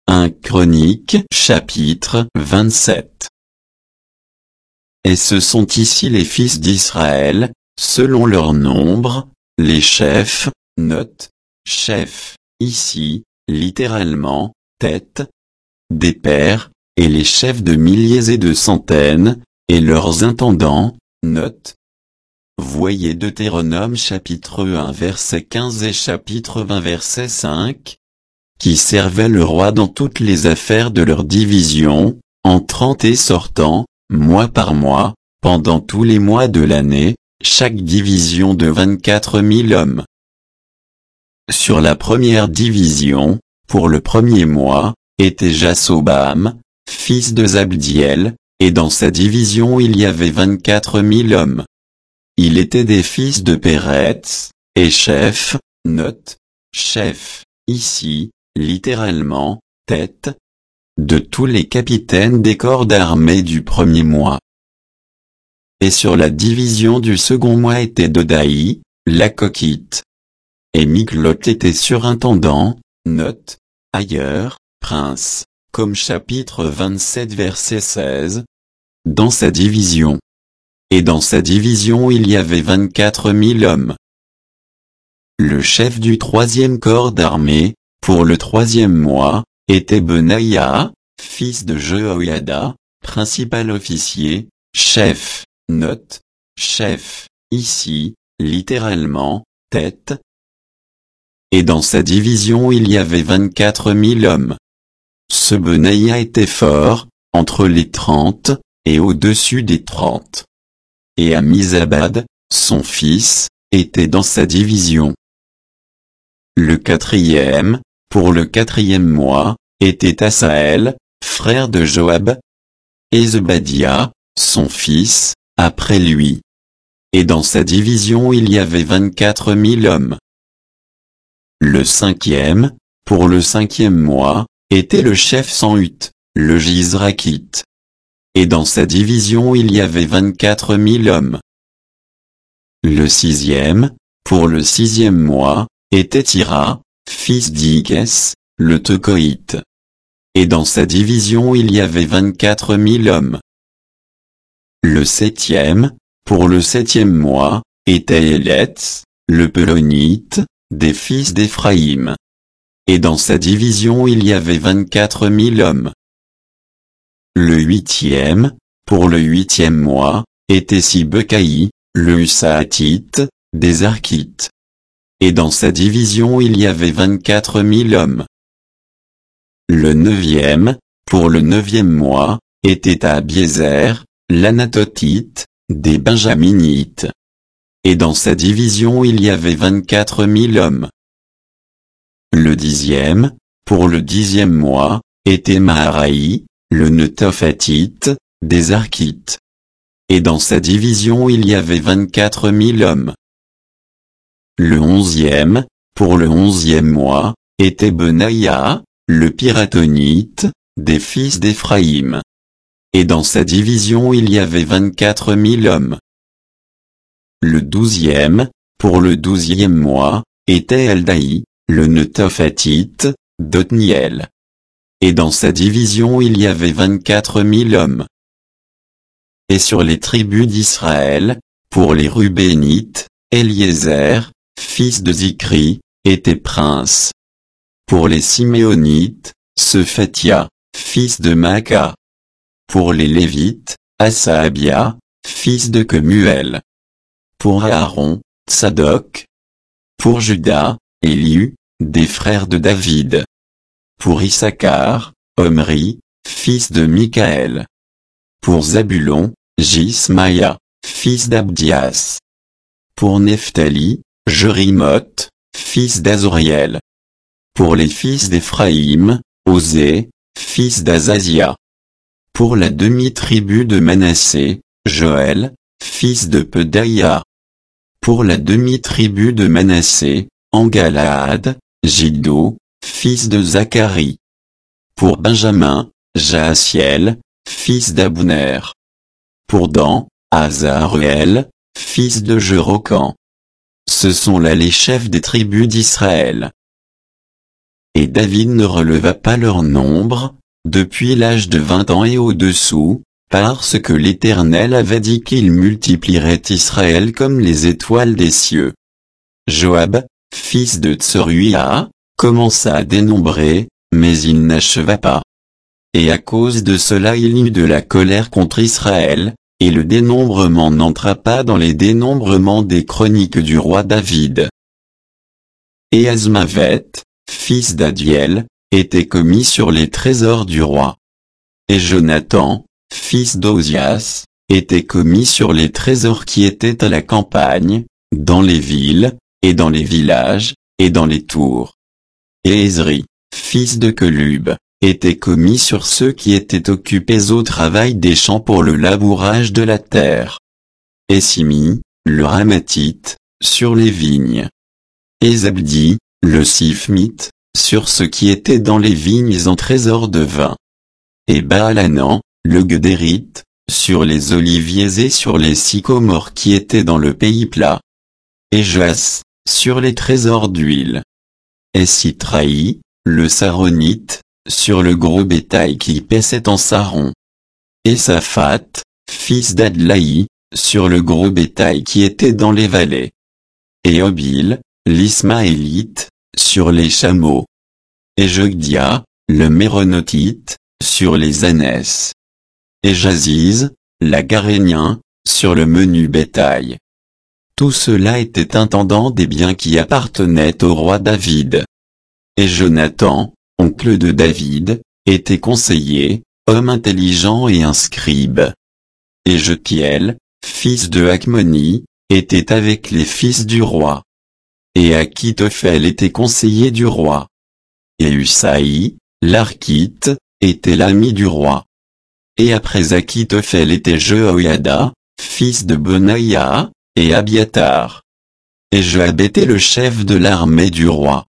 1 Chroniques chapitre 27. Et ce sont ici les fils d'Israël, selon leur nombre, les chefs, note, chef, ici, littéralement, tête, des pères, et les chefs de milliers et de centaines, et leurs intendants, note. Voyez Deutéronome chapitre 1 verset 15 et chapitre 20 verset 5, qui servaient le roi dans toutes les affaires de leur division, entrant et sortant, mois par mois, pendant tous les mois de l'année, chaque division de 24 000 hommes. Sur la première division, pour le premier mois, était Jassobam, fils de Zabdiel, et dans sa division il y avait 24 000 hommes. Il était des fils de Péretz, et chef, note, chef, ici, littéralement, tête, de tous les capitaines des corps d'armée du premier mois. Et sur la division du second mois était Dodaï, l'Akokite. Et Miklot était surintendant, note, ailleurs, prince, comme chapitre 27 verset 16, dans sa division. Et dans sa division il y avait 24 000 hommes. Le chef du troisième corps d'armée, pour le troisième mois, était Benaïa, fils de Jehoiada, principal officier, chef, note, chef, ici, littéralement, tête. Et dans sa division il y avait 24 000 hommes. Ce Benaïa était fort, entre les 30, et au-dessus des 30. Et Amizabad, son fils, était dans sa division. Le quatrième, pour le quatrième mois, était Asaël, frère de Joab. Et Zebadia, son fils, après lui. Et dans sa division il y avait 24 000 hommes. Le cinquième, pour le cinquième mois, était le chef Sanhut, le Jizrakite. Et dans sa division il y avait 24 000 hommes. Le sixième, pour le sixième mois, était Ira, fils d'Ikès, le Tekoïte. Et dans sa division il y avait 24 000 hommes. Le septième, pour le septième mois, était Életz, le Pelonite, des fils d'Éphraïm. Et dans sa division il y avait 24 000 hommes. Le huitième, pour le huitième mois, était Sibecaï, le Husaatite, des Arkites. Et dans sa division il y avait 24 000 hommes. Le neuvième, pour le neuvième mois, était Abiézer, l'Anatotite, des Benjaminites. Et dans sa division il y avait 24 000 hommes. Le dixième, pour le dixième mois, était Maharaï, le Netophatite, des Arkites. Et dans sa division il y avait 24 000 hommes. Le onzième, pour le onzième mois, était Benaïa, le Piratonite, des fils d'Éphraïm. Et dans sa division il y avait 24 000 hommes. Le douzième, pour le douzième mois, était Eldaï, le Netophatite, d'Othniel. Et dans sa division il y avait 24 000 hommes. Et sur les tribus d'Israël, pour les Rubénites, Eliezer, fils de Zikri, était prince. Pour les Siméonites, Sephatia, fils de Maaka. Pour les Lévites, Asaabia, fils de Kemuel. Pour Aaron, Tsadok. Pour Juda, Éliu, des frères de David. Pour Issachar, Omri, fils de Michaël. Pour Zabulon, Jismaïa, fils d'Abdias. Pour Nephtali, Jerimoth, fils d'Azoriel. Pour les fils d'Éphraïm, Osée, fils d'Azazia. Pour la demi-tribu de Manassé, Joël, fils de Pedaïa. Pour la demi-tribu de Manassé, en Galaad, Jiddo, fils de Zacharie. Pour Benjamin, Jaasiel, fils d'Abner. Pour Dan, Azareel, fils de Jerocan. Ce sont là les chefs des tribus d'Israël. et David ne releva pas leur nombre, depuis l'âge de 20 ans et au-dessous, parce que l'Éternel avait dit qu'il multiplierait Israël comme les étoiles des cieux. Joab, fils de Tseruia, commença à dénombrer, mais il n'acheva pas. Et à cause de cela il y eut de la colère contre Israël, et le dénombrement n'entra pas dans les dénombrements des chroniques du roi David. Et Azmavet, fils d'Adiel, était commis sur les trésors du roi. Et Jonathan, fils d'Ozias, était commis sur les trésors qui étaient à la campagne, dans les villes, et dans les villages, et dans les tours. Et Ezri, fils de Kelub, était commis sur ceux qui étaient occupés au travail des champs pour le labourage de la terre. Et Simi, le Ramathite, sur les vignes. Et Zabdi, le Sifmite, sur ce qui était dans les vignes en trésor de vin. Et Baalanan, le Guédérite, sur les oliviers et sur les sycomores qui étaient dans le pays plat. Et Jas, sur les trésors d'huile. Et Sitraï, le Saronite, sur le gros bétail qui paissait en Saron. Et Saphat, fils d'Adlaï, sur le gros bétail qui était dans les vallées. Et Obil, l'Ismaélite, sur les chameaux. Et Jogdia, le Méronotite, sur les ânesses. Et Jaziz, l'Agarénien, sur le menu bétail. Tout cela était intendant des biens qui appartenaient au roi David. Et Jonathan, oncle de David, était conseiller, homme intelligent et un scribe. Et Jehiel, fils de Hakmoni, était avec les fils du roi. Et Akitophel était conseiller du roi. Et Usaï, l'Archite, était l'ami du roi. Et après Akitophel était Jehoiada, fils de Benaïa, et Abiatar. Et Joab était le chef de l'armée du roi.